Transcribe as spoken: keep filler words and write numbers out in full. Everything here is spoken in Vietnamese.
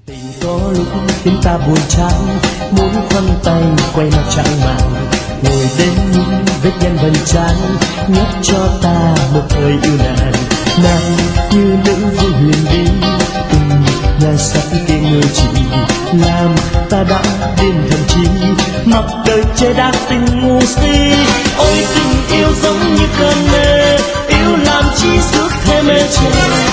Tình có lúc khiến ta buồn chán, muốn khoanh tay quay mặt chẳng màng, ngồi đến những vết nhăn vầng trán, nhắc cho ta một thời yêu nàng. Nàng như nữ vương huyền bí, từng nhan sắc kia người chỉ làm ta đã đến thậm chí mặc đời che đá tình ngu si. Ôi tình yêu giống như cơn mê, yêu làm chi suốt thế mê trời.